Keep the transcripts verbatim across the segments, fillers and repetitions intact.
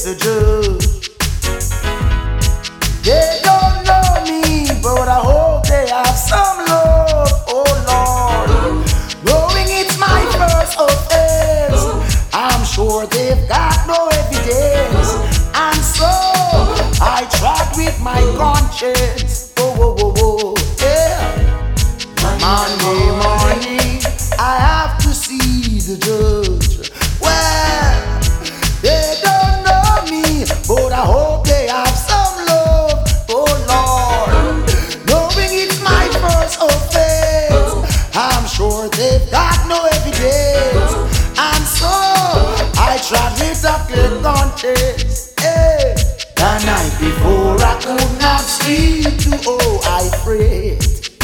face the judge. They don't know me, but I hope they have some love. Oh Lord, knowing it's my first offense, I'm sure they've got no evidence, and so I tried with my conscience. Oh, oh, oh, oh, yeah. Monday morning, I have to see the judge. Well, they don't know me, but I hope they have some love. Oh Lord, knowing it's my first offense, I'm sure they've got no evidence, and so I tried with a clear conscience. Hey. The night before I could not sleep, too, oh I prayed,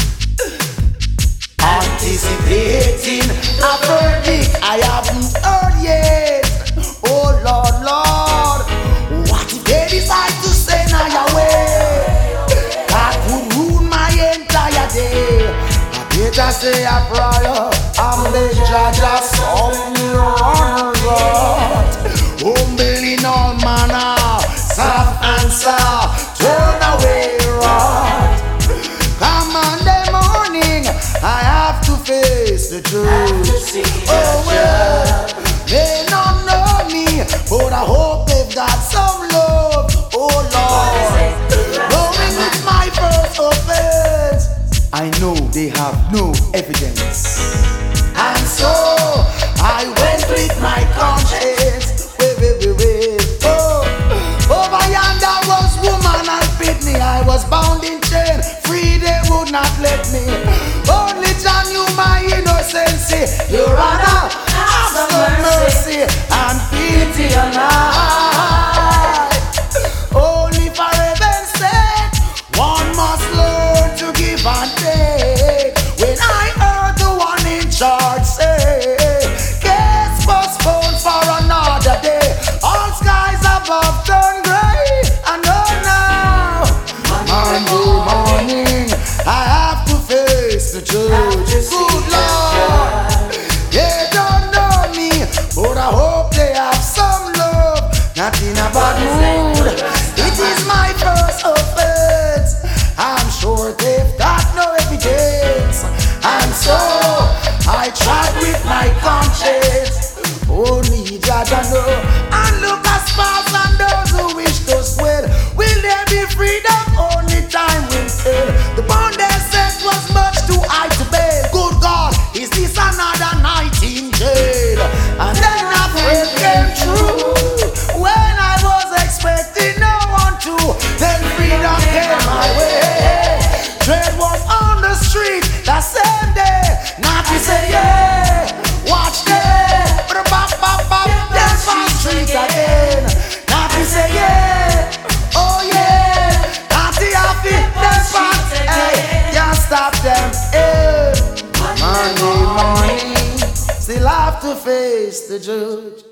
anticipating a verdict I haven't heard yet. Oh Lord, Lord, what if they decide to send I away? That would ruin my entire day. I better say a prayer and beg Judge of some runners. Humble in all manner, soft answer, turn away wrath. Come on the morning, I have to face the truth. Oh well, they don't know me, but I hope they've got some love. Oh Lord, knowing it's my first offense, I know they have no evidence, and so I went with my conscience. Wait, wait, wait, wait. Oh, over yonder was woman and beat me. I was bound in chain, free they would not let me. Only Jah knew my innocency. Your Honor, have some mercy and pity on I. Only for heaven's sake, one must learn to give and take. When I heard the one in charge say, case postponed for another day, all skies above turn grey, and oh now, Monday morning, I have to face the judge. Good Lord, they don't know me, but I hope they have some love, not in a bad mood. It is my first offense, I'm sure they've got no evidence, and so I tried with my conscience. Only Jah know, and look as fast and those who wish to swell. Will there be freedom? Only time will tell. The bond they set was much too high to bear. Good God, is this another night in jail? And then a friend came true when I was expecting no one to. Then freedom came my way. Trade was on the street that same day. Not to say yeah, watch them, but bop bop bop, dance on the street again. Not to say yeah, oh yeah, not the happy dance on, hey, can't stop them. Hey, Monday morning, still have to face the judge.